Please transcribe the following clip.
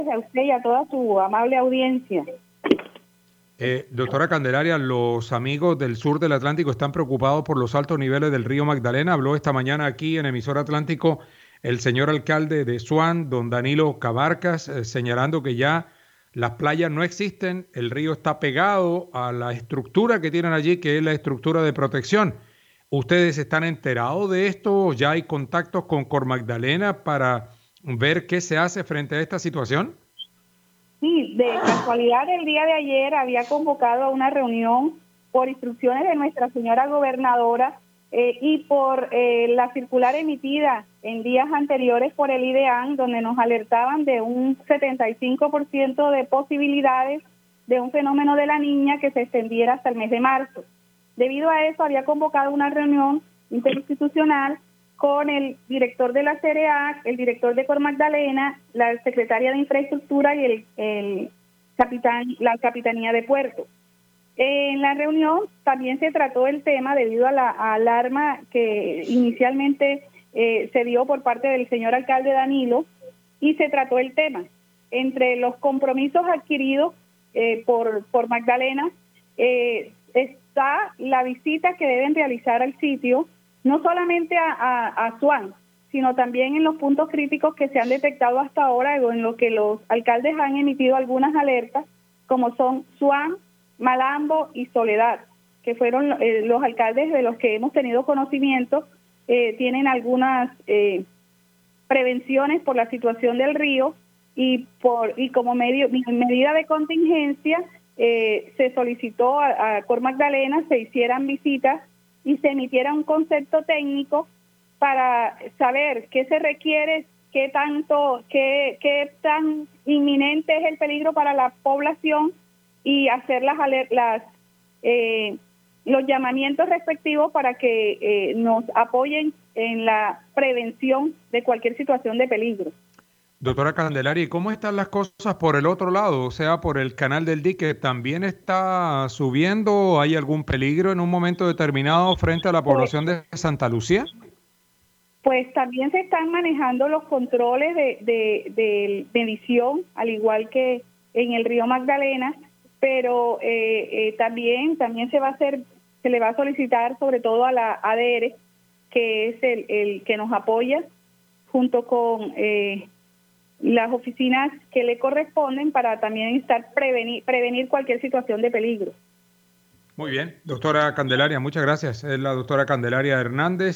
a usted y a toda su amable audiencia. Doctora Candelaria, los amigos del sur del Atlántico están preocupados por los altos niveles del río Magdalena. Habló esta mañana aquí en Emisor Atlántico el señor alcalde de Suán, don Danilo Cabarcas, señalando que ya las playas no existen, el río está pegado a la estructura que tienen allí, que es la estructura de protección. ¿Ustedes están enterados de esto? ¿Ya hay contactos con Cor Magdalena para ver qué se hace frente a esta situación? Sí, de casualidad el día de ayer había convocado a una reunión por instrucciones de nuestra señora gobernadora y por la circular emitida en días anteriores por el IDEAN, donde nos alertaban de un 75% de posibilidades de un fenómeno de la niña que se extendiera hasta el mes de marzo. Debido a eso había convocado una reunión interinstitucional con el director de la CRA, el director de Cor Magdalena, la secretaria de Infraestructura y la Capitanía de Puerto. En la reunión también se trató el tema debido a la alarma que inicialmente se dio por parte del señor alcalde Danilo, y se trató el tema. Entre los compromisos adquiridos por Magdalena está la visita que deben realizar al sitio, no solamente a Suán, sino también en los puntos críticos que se han detectado hasta ahora, o en los que los alcaldes han emitido algunas alertas, como son Suán, Malambo y Soledad, que fueron los alcaldes de los que hemos tenido conocimiento. Tienen algunas prevenciones por la situación del río y como medida de contingencia se solicitó a Cor Magdalena se hicieran visitas y se emitiera un concepto técnico para saber qué se requiere, qué tan inminente es el peligro para la población, y hacer los llamamientos respectivos para que nos apoyen en la prevención de cualquier situación de peligro. Doctora Candelaria, ¿y cómo están las cosas por el otro lado? O sea, por el canal del dique, ¿también está subiendo? ¿Hay algún peligro en un momento determinado frente a la población de Santa Lucía? Pues también se están manejando los controles de medición, al igual que en el río Magdalena, pero también se le va a solicitar sobre todo a la ADR, que es el que nos apoya, junto con las oficinas que le corresponden, para también prevenir cualquier situación de peligro. Muy bien, doctora Candelaria, muchas gracias. Es la doctora Candelaria Hernández.